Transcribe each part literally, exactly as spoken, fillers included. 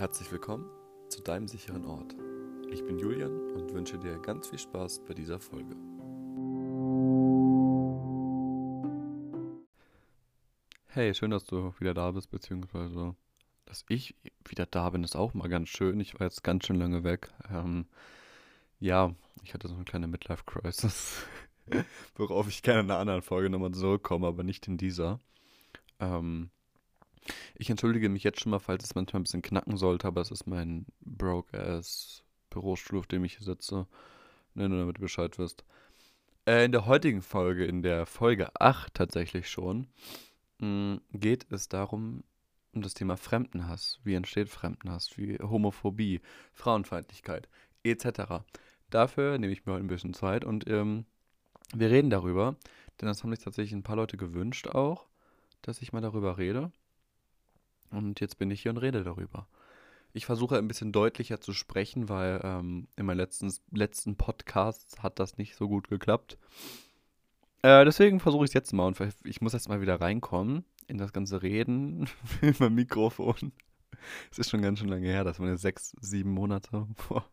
Herzlich willkommen zu deinem sicheren Ort. Ich bin Julian und wünsche dir ganz viel Spaß bei dieser Folge. Hey, schön, dass du wieder da bist, beziehungsweise dass ich wieder da bin, ist auch mal ganz schön. Ich war jetzt ganz schön lange weg. Ähm, ja, ich hatte so eine kleine Midlife-Crisis, worauf ich gerne in einer anderen Folge nochmal zurückkomme, aber nicht in dieser. Ähm, Ich entschuldige mich jetzt schon mal, falls es manchmal ein bisschen knacken sollte, aber es ist mein Broke-Ass-Bürostuhl, auf dem ich hier sitze. Ne, nur damit du Bescheid wirst. Äh, in der heutigen Folge, in der Folge acht tatsächlich schon, mh, geht es darum, um das Thema Fremdenhass. Wie entsteht Fremdenhass? Wie Homophobie, Frauenfeindlichkeit, et cetera. Dafür nehme ich mir heute ein bisschen Zeit und ähm, wir reden darüber, denn das haben sich tatsächlich ein paar Leute gewünscht auch, dass ich mal darüber rede. Und jetzt bin ich hier und rede darüber. Ich versuche ein bisschen deutlicher zu sprechen, weil ähm, in meinen letzten, letzten Podcasts hat das nicht so gut geklappt. Äh, deswegen versuche ich es jetzt mal und vielleicht- ich muss jetzt mal wieder reinkommen in das ganze Reden über Mikrofon. Es ist schon ganz schön lange her, das waren jetzt sechs, sieben Monate. Boah.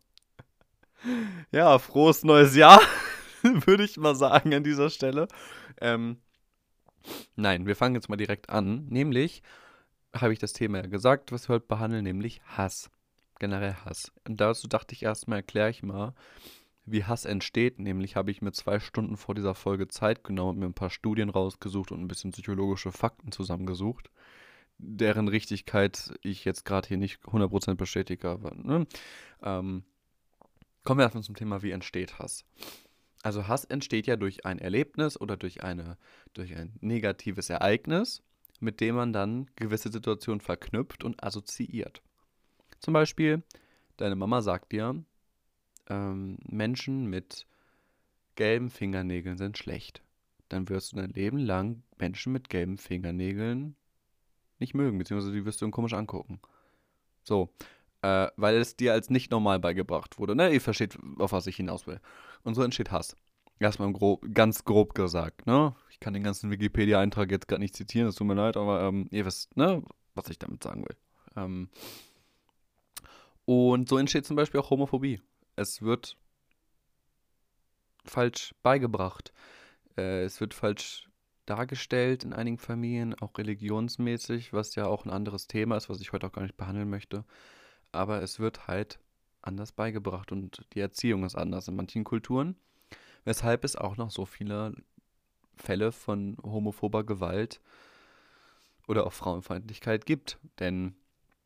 Ja, frohes neues Jahr, würde ich mal sagen an dieser Stelle. Ähm, nein, wir fangen jetzt mal direkt an. Nämlich habe ich das Thema ja gesagt, was wir heute behandeln, nämlich Hass. Generell Hass. Und dazu dachte ich erstmal, erkläre ich mal, wie Hass entsteht. Nämlich habe ich mir zwei Stunden vor dieser Folge Zeit genommen und mir ein paar Studien rausgesucht und ein bisschen psychologische Fakten zusammengesucht, deren Richtigkeit ich jetzt gerade hier nicht hundert Prozent bestätige. Aber, ne? ähm, kommen wir erstmal zum Thema, wie entsteht Hass. Also Hass entsteht ja durch ein Erlebnis oder durch, eine, durch ein negatives Ereignis, mit dem man dann gewisse Situationen verknüpft und assoziiert. Zum Beispiel, deine Mama sagt dir, ähm, Menschen mit gelben Fingernägeln sind schlecht. Dann wirst du dein Leben lang Menschen mit gelben Fingernägeln nicht mögen, beziehungsweise die wirst du dann komisch angucken. So, äh, weil es dir als nicht normal beigebracht wurde. Ne, ihr versteht, auf was ich hinaus will. Und so entsteht Hass. Erstmal im grob, ganz grob gesagt, ne? Ich kann den ganzen Wikipedia-Eintrag jetzt gerade nicht zitieren, es tut mir leid, aber ähm, ihr wisst, ne, was ich damit sagen will. Ähm, und so entsteht zum Beispiel auch Homophobie. Es wird falsch beigebracht. Äh, es wird falsch dargestellt in einigen Familien, auch religionsmäßig, was ja auch ein anderes Thema ist, was ich heute auch gar nicht behandeln möchte. Aber es wird halt anders beigebracht und die Erziehung ist anders in manchen Kulturen, weshalb es auch noch so viele Fälle von homophober Gewalt oder auch Frauenfeindlichkeit gibt. Denn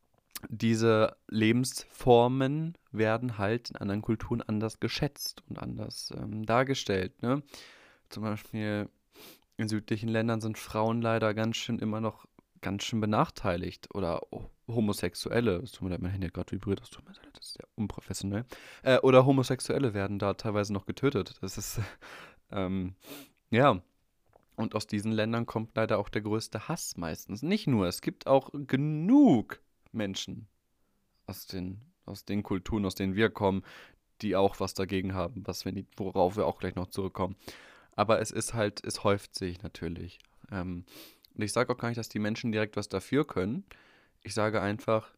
diese Lebensformen werden halt in anderen Kulturen anders geschätzt und anders ähm, dargestellt. Ne? Zum Beispiel in südlichen Ländern sind Frauen leider ganz schön immer noch ganz schön benachteiligt oder Homosexuelle, es tut mir leid, mein Handy hat gerade vibriert, das tut mir leid, das ist sehr unprofessionell, äh, oder Homosexuelle werden da teilweise noch getötet. Das ist, ähm, ja, und aus diesen Ländern kommt leider auch der größte Hass meistens. Nicht nur, es gibt auch genug Menschen aus den, aus den Kulturen, aus denen wir kommen, die auch was dagegen haben, was wir nicht, worauf wir auch gleich noch zurückkommen. Aber es ist halt, es häuft sich natürlich. Ähm, und ich sage auch gar nicht, dass die Menschen direkt was dafür können. Ich sage einfach,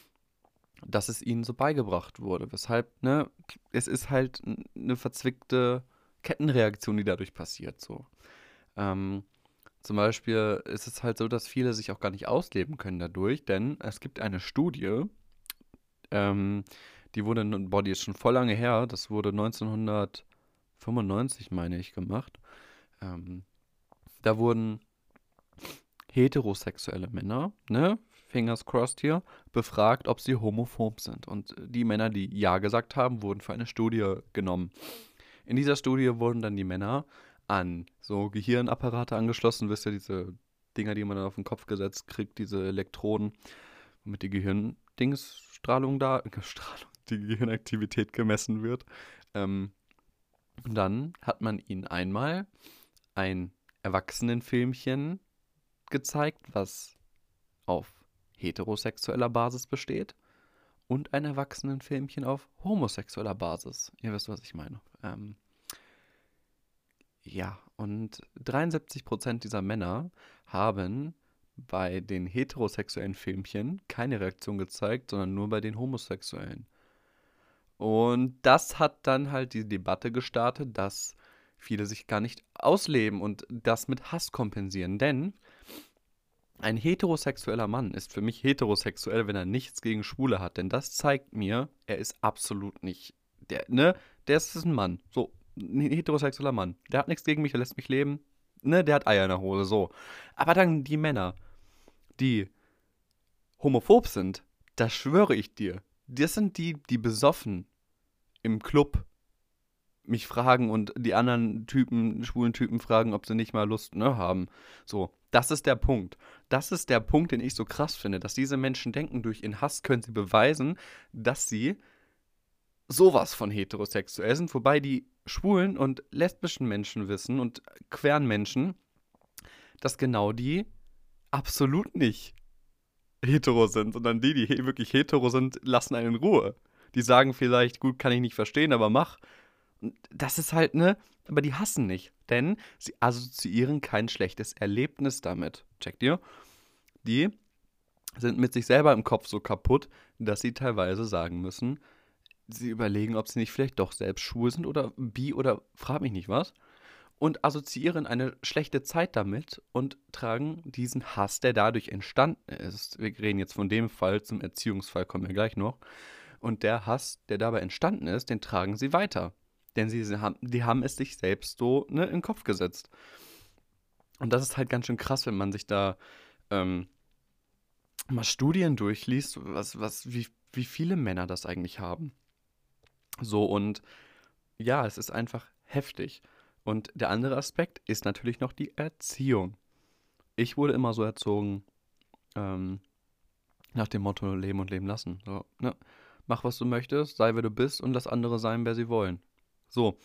dass es ihnen so beigebracht wurde. Weshalb, ne, es ist halt eine verzwickte Kettenreaktion, die dadurch passiert, so. Ähm, Zum Beispiel ist es halt so, dass viele sich auch gar nicht ausleben können dadurch, denn es gibt eine Studie, ähm, die wurde, boah, die ist schon voll lange her, das wurde neunzehnhundertfünfundneunzig, meine ich, gemacht. Ähm, Da wurden heterosexuelle Männer, ne, fingers crossed hier, befragt, ob sie homophob sind. Und die Männer, die Ja gesagt haben, wurden für eine Studie genommen. In dieser Studie wurden dann die Männer an so Gehirnapparate angeschlossen, wisst ihr, diese Dinger, die man dann auf den Kopf gesetzt kriegt, diese Elektroden, womit die Gehirndingsstrahlung da, Strahlung, die Gehirnaktivität gemessen wird. Ähm, und dann hat man ihnen einmal ein Erwachsenenfilmchen gezeigt, was auf heterosexueller Basis besteht, und ein Erwachsenenfilmchen auf homosexueller Basis. Ihr wisst, was ich meine. Ähm, ja, und dreiundsiebzig Prozent dieser Männer haben bei den heterosexuellen Filmchen keine Reaktion gezeigt, sondern nur bei den homosexuellen. Und das hat dann halt die Debatte gestartet, dass viele sich gar nicht ausleben und das mit Hass kompensieren. Denn ein heterosexueller Mann ist für mich heterosexuell, wenn er nichts gegen Schwule hat. Denn das zeigt mir, er ist absolut nicht. Der, ne? Der ist ein Mann. So, ein heterosexueller Mann. Der hat nichts gegen mich, der lässt mich leben. Ne? Der hat Eier in der Hose, so. Aber dann die Männer, die homophob sind, das schwöre ich dir. Das sind die, die besoffen im Club mich fragen und die anderen Typen, schwulen Typen fragen, ob sie nicht mal Lust, ne, haben. So, das ist der Punkt. Das ist der Punkt, den ich so krass finde, dass diese Menschen denken, durch ihren Hass können sie beweisen, dass sie sowas von heterosexuell sind, wobei die schwulen und lesbischen Menschen wissen und queeren Menschen, dass genau die absolut nicht hetero sind, sondern die, die he- wirklich hetero sind, lassen einen in Ruhe. Die sagen vielleicht, gut, kann ich nicht verstehen, aber mach. Und das ist halt, ne? Aber die hassen nicht, denn sie assoziieren kein schlechtes Erlebnis damit. Checkt ihr? Die sind mit sich selber im Kopf so kaputt, dass sie teilweise sagen müssen, sie überlegen, ob sie nicht vielleicht doch selbst schwul sind oder bi oder frag mich nicht was. Und assoziieren eine schlechte Zeit damit und tragen diesen Hass, der dadurch entstanden ist. Wir reden jetzt von dem Fall, zum Erziehungsfall kommen wir gleich noch. Und der Hass, der dabei entstanden ist, den tragen sie weiter. Denn sie haben, die haben es sich selbst so, ne, in den Kopf gesetzt. Und das ist halt ganz schön krass, wenn man sich da ähm, mal Studien durchliest, was, was, wie, wie viele Männer das eigentlich haben. So, und ja, es ist einfach heftig. Und der andere Aspekt ist natürlich noch die Erziehung. Ich wurde immer so erzogen, ähm, nach dem Motto Leben und Leben lassen. So, ne? Mach, was du möchtest, sei, wer du bist und lass andere sein, wer sie wollen. So.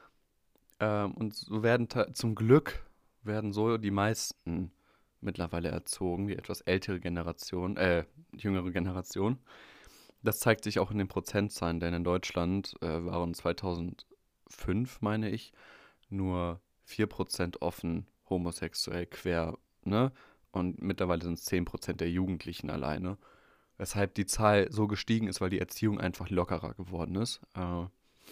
Ähm, und so werden ta- zum Glück werden so die meisten mittlerweile erzogen, die etwas ältere Generation, äh, jüngere Generation. Das zeigt sich auch in den Prozentzahlen, denn in Deutschland äh, waren zweitausendfünf, meine ich, nur vier Prozent offen homosexuell queer, ne? Und mittlerweile sind es zehn Prozent der Jugendlichen alleine. Weshalb die Zahl so gestiegen ist, weil die Erziehung einfach lockerer geworden ist. Äh,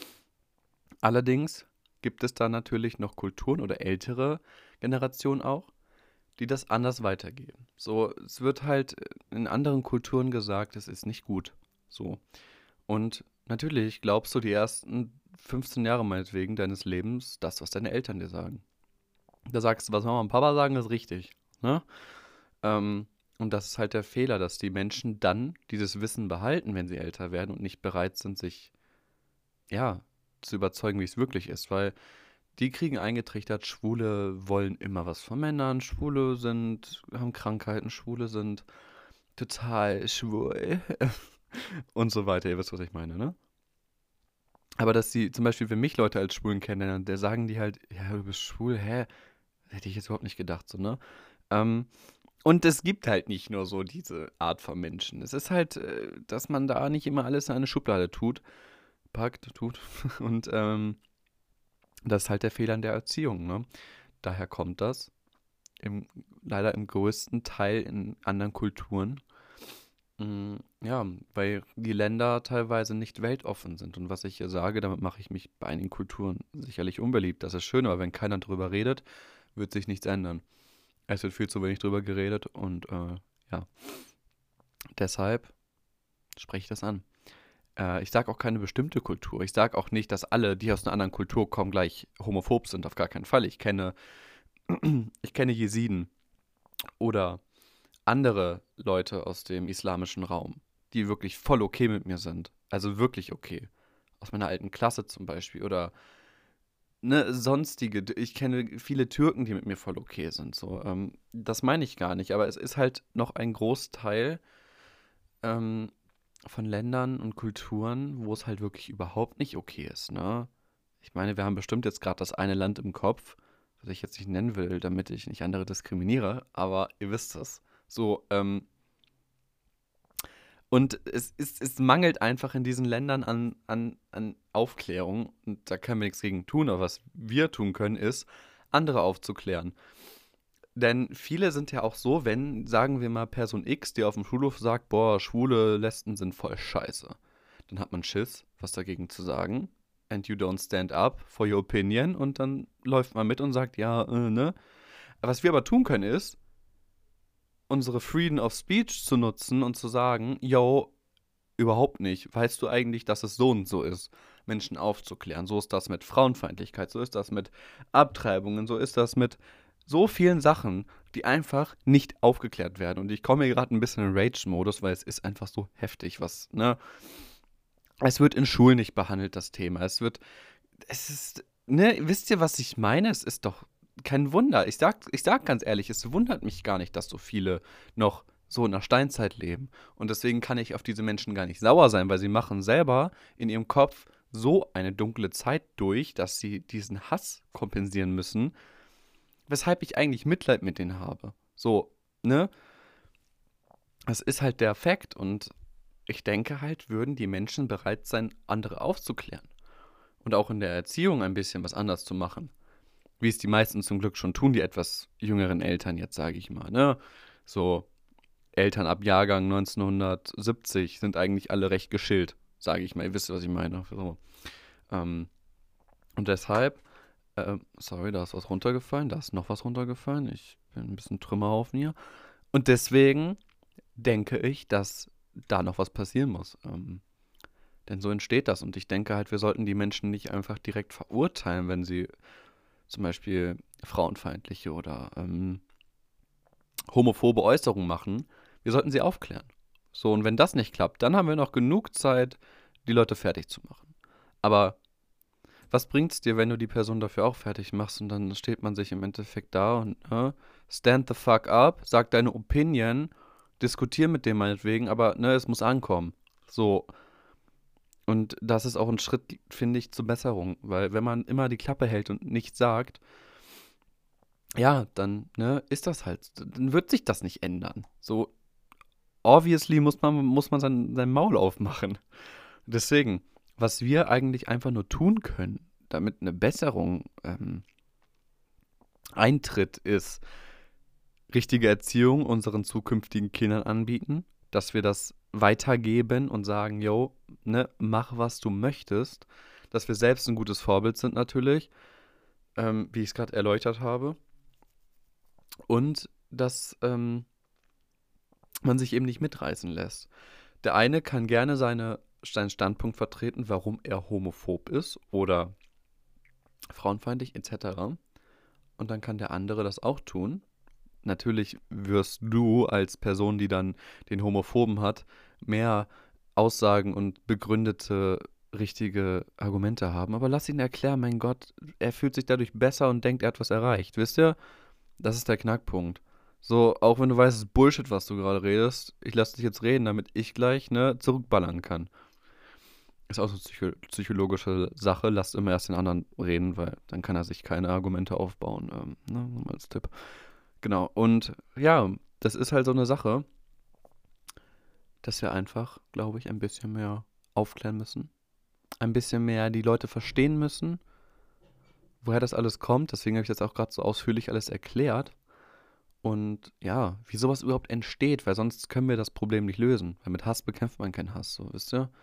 allerdings gibt es da natürlich noch Kulturen oder ältere Generationen auch, die das anders weitergeben. So, es wird halt in anderen Kulturen gesagt, es ist nicht gut. So. Und natürlich glaubst du die ersten fünfzehn Jahre meinetwegen deines Lebens das, was deine Eltern dir sagen. Da sagst du, was Mama und Papa sagen, ist richtig. Ne? Ähm, und das ist halt der Fehler, dass die Menschen dann dieses Wissen behalten, wenn sie älter werden und nicht bereit sind, sich, ja, zu überzeugen, wie es wirklich ist. Weil die kriegen eingetrichtert, Schwule wollen immer was von Männern, Schwule sind, haben Krankheiten, Schwule sind total schwul und so weiter. Ihr wisst, was ich meine, ne? Aber dass die, zum Beispiel, wenn mich Leute als Schwulen kennenlernen, der sagen die halt, ja, du bist schwul, hä? Hätte ich jetzt überhaupt nicht gedacht, so, ne? Ähm, und es gibt halt nicht nur so diese Art von Menschen. Es ist halt, äh, dass man da nicht immer alles in eine Schublade tut, packt, tut. Und ähm, das ist halt der Fehler in der Erziehung, ne? Daher kommt das. Im, leider im größten Teil in anderen Kulturen. Mm, ja, weil die Länder teilweise nicht weltoffen sind. Und was ich hier sage, damit mache ich mich bei einigen Kulturen sicherlich unbeliebt. Das ist schön, aber wenn keiner drüber redet, wird sich nichts ändern. Es wird viel zu wenig drüber geredet und äh, ja, deshalb spreche ich das an. Äh, ich sage auch keine bestimmte Kultur. Ich sage auch nicht, dass alle, die aus einer anderen Kultur kommen, gleich homophob sind. Auf gar keinen Fall. Ich kenne, ich kenne Jesiden oder andere Leute aus dem islamischen Raum, die wirklich voll okay mit mir sind. Also wirklich okay. Aus meiner alten Klasse zum Beispiel. Oder ne, sonstige. Ich kenne viele Türken, die mit mir voll okay sind. So, ähm, das meine ich gar nicht. Aber es ist halt noch ein Großteil ähm, von Ländern und Kulturen, wo es halt wirklich überhaupt nicht okay ist, ne? Ich meine, wir haben bestimmt jetzt gerade das eine Land im Kopf, das ich jetzt nicht nennen will, damit ich nicht andere diskriminiere, aber ihr wisst es. So, ähm, und es, es, es mangelt einfach in diesen Ländern an, an, an Aufklärung. Und da können wir nichts gegen tun, aber was wir tun können, ist, andere aufzuklären. Denn viele sind ja auch so, wenn, sagen wir mal, Person X, die auf dem Schulhof sagt, boah, schwule Lesben sind voll scheiße. Dann hat man Schiss, was dagegen zu sagen. And you don't stand up for your opinion. Und dann läuft man mit und sagt, ja, äh, ne. Was wir aber tun können, ist, unsere Freedom of Speech zu nutzen und zu sagen, yo, überhaupt nicht. Weißt du eigentlich, dass es so und so ist, Menschen aufzuklären? So ist das mit Frauenfeindlichkeit, so ist das mit Abtreibungen, so ist das mit so vielen Sachen, die einfach nicht aufgeklärt werden. Und ich komme hier gerade ein bisschen in Rage-Modus, weil es ist einfach so heftig, was, ne? Es wird in Schulen nicht behandelt, das Thema. Es wird, es ist, ne, wisst ihr, was ich meine? Es ist doch kein Wunder. Ich sag, ich sag ganz ehrlich, es wundert mich gar nicht, dass so viele noch so in der Steinzeit leben. Und deswegen kann ich auf diese Menschen gar nicht sauer sein, weil sie machen selber in ihrem Kopf so eine dunkle Zeit durch, dass sie diesen Hass kompensieren müssen, weshalb ich eigentlich Mitleid mit denen habe. So, ne? Das ist halt der Fakt und ich denke halt, würden die Menschen bereit sein, andere aufzuklären. Und auch in der Erziehung ein bisschen was anders zu machen. Wie es die meisten zum Glück schon tun, die etwas jüngeren Eltern jetzt, sage ich mal, ne? So, Eltern ab Jahrgang neunzehnhundertsiebzig sind eigentlich alle recht geschillt, sage ich mal. Ihr wisst, was ich meine. So. Ähm, und deshalb, äh, sorry, da ist was runtergefallen, da ist noch was runtergefallen. Ich bin ein bisschen Trümmerhaufen hier. Und deswegen denke ich, dass da noch was passieren muss. Ähm, denn so entsteht das. Und ich denke halt, wir sollten die Menschen nicht einfach direkt verurteilen, wenn sie zum Beispiel frauenfeindliche oder ähm, homophobe Äußerungen machen. Wir sollten sie aufklären. So, und wenn das nicht klappt, dann haben wir noch genug Zeit, die Leute fertig zu machen. Aber was bringt's dir, wenn du die Person dafür auch fertig machst und dann steht man sich im Endeffekt da und äh, stand the fuck up, sag deine Opinion, diskutier mit dem meinetwegen, aber ne, es muss ankommen. So. Und das ist auch ein Schritt, finde ich, zur Besserung. Weil wenn man immer die Klappe hält und nichts sagt, ja, dann ne, ist das halt, dann wird sich das nicht ändern. So, obviously muss man, muss man sein, sein Maul aufmachen. Deswegen, was wir eigentlich einfach nur tun können, damit eine Besserung ähm, eintritt, ist richtige Erziehung unseren zukünftigen Kindern anbieten, dass wir das weitergeben und sagen, yo, ne, mach, was du möchtest, dass wir selbst ein gutes Vorbild sind natürlich, ähm, wie ich es gerade erläutert habe, und dass ähm, man sich eben nicht mitreißen lässt. Der eine kann gerne seine, seinen Standpunkt vertreten, warum er homophob ist oder frauenfeindlich et cetera. Und dann kann der andere das auch tun. Natürlich wirst du als Person, die dann den Homophoben hat, mehr Aussagen und begründete, richtige Argumente haben. Aber lass ihn erklären, mein Gott, er fühlt sich dadurch besser und denkt, er hat was erreicht. Wisst ihr? Das ist der Knackpunkt. So, auch wenn du weißt, es ist Bullshit, was du gerade redest, ich lasse dich jetzt reden, damit ich gleich, ne, zurückballern kann. Ist auch so eine psycho psychologische Sache. Lasst immer erst den anderen reden, weil dann kann er sich keine Argumente aufbauen. Ähm, ne, nur als Tipp. Genau. Und ja, das ist halt so eine Sache, dass wir einfach, glaube ich, ein bisschen mehr aufklären müssen. Ein bisschen mehr die Leute verstehen müssen, woher das alles kommt. Deswegen habe ich das auch gerade so ausführlich alles erklärt. Und ja, wie sowas überhaupt entsteht, weil sonst können wir das Problem nicht lösen. Weil mit Hass bekämpft man keinen Hass, so, wisst ihr?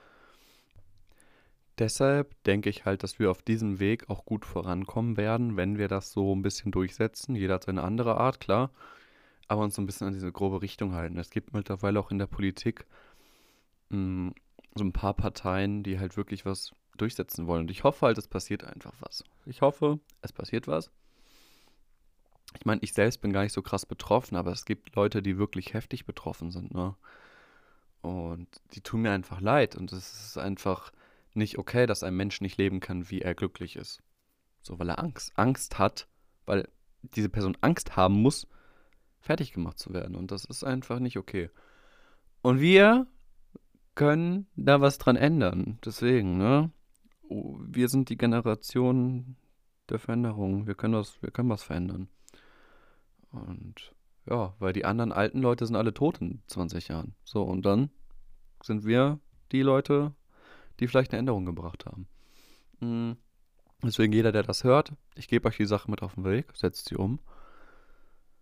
Deshalb denke ich halt, dass wir auf diesem Weg auch gut vorankommen werden, wenn wir das so ein bisschen durchsetzen. Jeder hat seine andere Art, klar, aber uns so ein bisschen an diese grobe Richtung halten. Es gibt mittlerweile auch in der Politik mh, so ein paar Parteien, die halt wirklich was durchsetzen wollen. Und ich hoffe halt, es passiert einfach was. Ich hoffe, es passiert was. Ich meine, ich selbst bin gar nicht so krass betroffen, aber es gibt Leute, die wirklich heftig betroffen sind, ne? Und die tun mir einfach leid. Und es ist einfach nicht okay, dass ein Mensch nicht leben kann, wie er glücklich ist. So, weil er Angst, Angst hat, weil diese Person Angst haben muss, fertig gemacht zu werden. Und das ist einfach nicht okay. Und wir können da was dran ändern. Deswegen, ne? Oh, wir sind die Generation der Veränderung. Wir können was, wir können was verändern. Und ja, weil die anderen alten Leute sind alle tot in zwanzig Jahren. So, und dann sind wir die Leute, die vielleicht eine Änderung gebracht haben. Mhm. Deswegen jeder, der das hört, ich gebe euch die Sache mit auf den Weg, setzt sie um.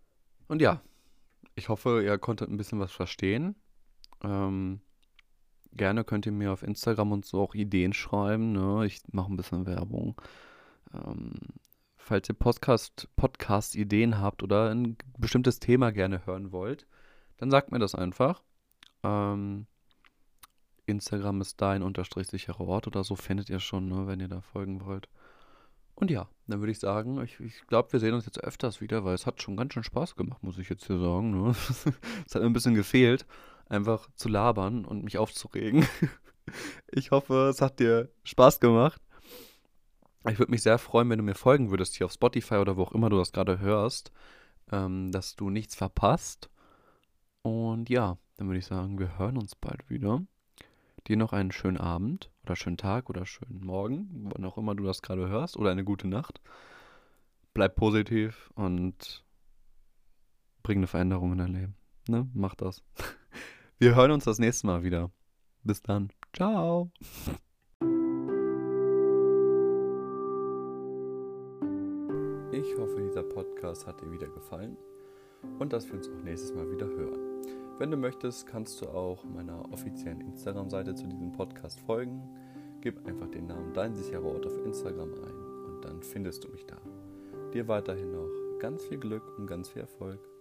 Und ja, ich hoffe, ihr konntet ein bisschen was verstehen. Ähm, gerne könnt ihr mir auf Instagram und so auch Ideen schreiben. Ne? Ich mache ein bisschen Werbung. Ähm, falls ihr Podcast, Podcast-Ideen habt oder ein bestimmtes Thema gerne hören wollt, dann sagt mir das einfach. Ähm, Instagram ist dein unterstrich sicherer Ort oder so, findet ihr schon, ne, wenn ihr da folgen wollt. Und ja, dann würde ich sagen, ich, ich glaube, wir sehen uns jetzt öfters wieder, weil es hat schon ganz schön Spaß gemacht, muss ich jetzt hier sagen. Ne? Es hat mir ein bisschen gefehlt, einfach zu labern und mich aufzuregen. Ich hoffe, es hat dir Spaß gemacht. Ich würde mich sehr freuen, wenn du mir folgen würdest hier auf Spotify oder wo auch immer du das gerade hörst, ähm, dass du nichts verpasst. Und ja, dann würde ich sagen, wir hören uns bald wieder. Dir noch einen schönen Abend oder schönen Tag oder schönen Morgen, wann auch immer du das gerade hörst, oder eine gute Nacht. Bleib positiv und bring eine Veränderung in dein Leben. Ne? Mach das. Wir hören uns das nächste Mal wieder. Bis dann. Ciao. Ich hoffe, dieser Podcast hat dir wieder gefallen und dass wir uns auch nächstes Mal wieder hören. Wenn du möchtest, kannst du auch meiner offiziellen Instagram-Seite zu diesem Podcast folgen. Gib einfach den Namen Dein sicherer Ort auf Instagram ein und dann findest du mich da. Dir weiterhin noch ganz viel Glück und ganz viel Erfolg.